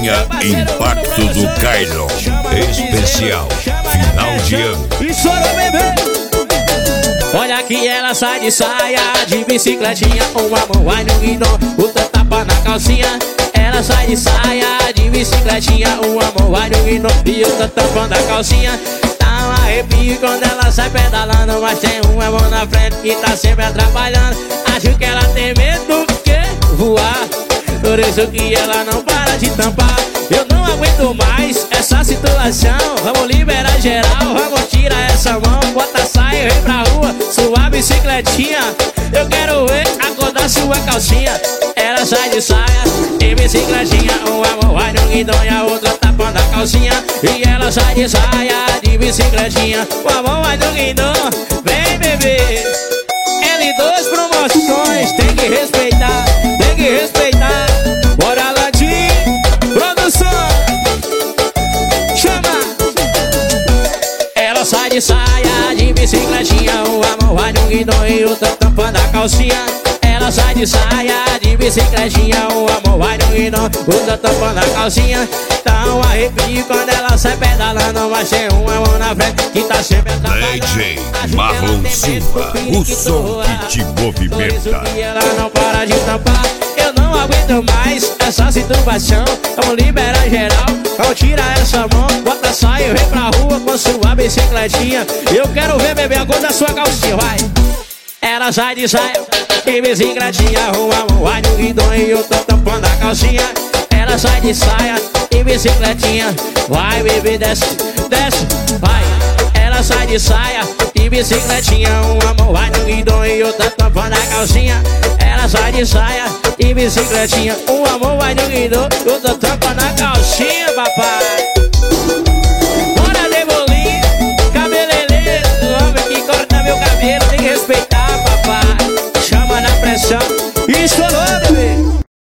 Campanha Impacto do Kailon. Especial final de ano. Olha que ela sai de saia, de bicicletinha, uma mão vai no guidão, outra tapa na calcinha. Ela sai de saia, de bicicletinha, uma mão vai no guidão e outra tapa na calcinha. Dá um arrepio quando ela sai pedalando, mas tem uma mão na frente que tá sempre atrapalhando. Acho que ela tem medo do que voar, por isso que ela não para de tampar. Eu não aguento mais essa situação, vamos liberar geral, vamos tirar essa mão, bota a saia e vem pra rua, sua bicicletinha. Eu quero ver acordar sua calcinha. Ela sai de saia e bicicletinha, uma mão vai no guidão e a outra tapando a calcinha. E ela sai de saia de bicicletinha, uma mão vai no guidão. Vem bebê, L2 promoções, tem que respeitar, tem que respeitar. Bora Landim, produção, chama. Ela sai de saia de bicicletinha, uma mão vai no guidão e outra tampando a calcinha. Ela sai de saia de bicicletinha, uma mão vai no guidão, outra tampando a calcinha. Dá um arrepio quando ela sai pedalando, mas tem uma mão na frente que tá sempre atrapalhando. DJ Marlon Silva, o som que te movimenta. E ela não para de tampar. Eu não aguento mais essa situação, vamos liberar geral, vamos tirar essa mão, bota a saia e vem pra rua com sua bicicletinha. Eu quero ver bebê a cor da sua calcinha, vai. Ela sai de saia e bicicletinha, uma mão vai no guidão e outra tampando a calcinha. Ela sai de saia e bicicletinha, vai bebê, desce, desce, vai. Ela sai de saia e bicicletinha, uma mão vai no guidão e outra tampando a calcinha. Ela sai de saia e bicicletinha, uma mão vai no guidão e outra tampando a calcinha, papai. Bora Debolim, cabeleireiro, o homem que corta meu cabelo, tem que respeitar.